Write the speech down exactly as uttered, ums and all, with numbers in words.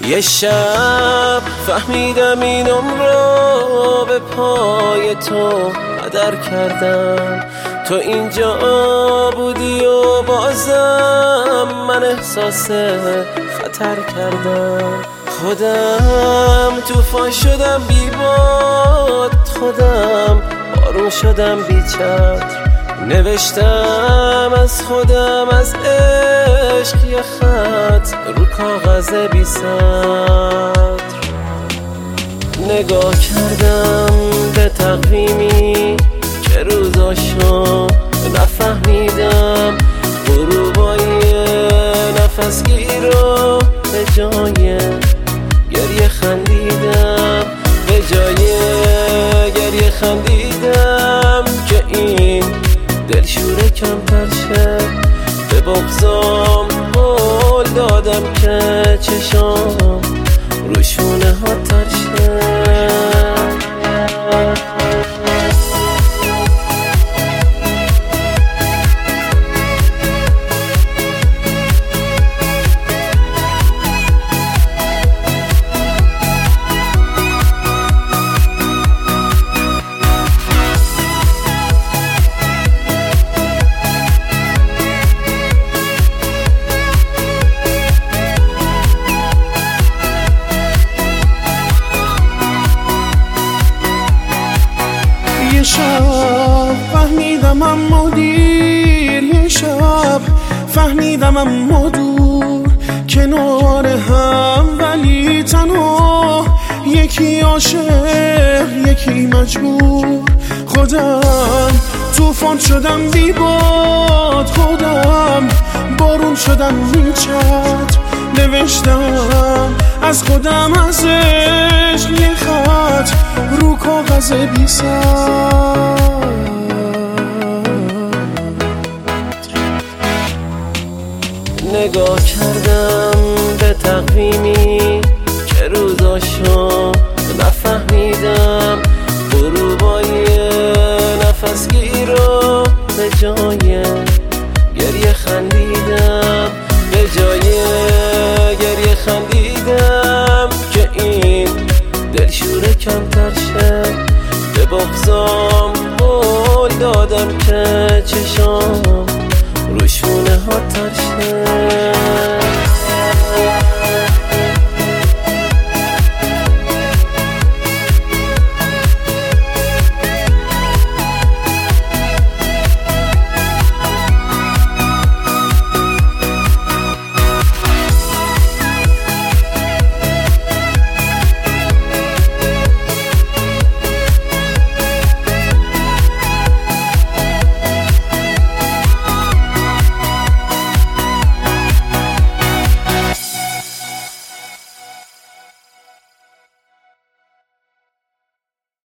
یه شب فهمیدم این عمرو به پای تو هدر کردم. تو اینجا بودی و بازم من احساس خطر کردم. خودم طوفان شدم بی باد، خودم بارون شدم بی چتر. نوشتم از خودم از عشق یه خط رو کاغذ بی سطر. نگاه کردم به تقویمی که روزاشو نفهمیدم. غروبای نفسگیر رو به جای گریه خندیدم، به جای گریه خندیدم که این دلشوره کمتر شه. به بغضام قول دادم که چشام روشونه ها تر شه. یه شب فهمیدم اما دیر، یه شب فهمیدم اما دور، کنار هم ولی تنها، یکی عاشق یکی مجبور. خودم طوفان شدم بی باد، خودم بارون شدم بی چتر. نوشتم از خودم از عشق یه خط رو کاغذ بی سطر. نگاه کردم به تقویمی که روزاشو نفهمیدم. غروبای نفسگیر رو به جای گریه خندیدم، به جای گریه خندیدم که این دلشوره کمتر شه. به بغضام قول دادم که چشام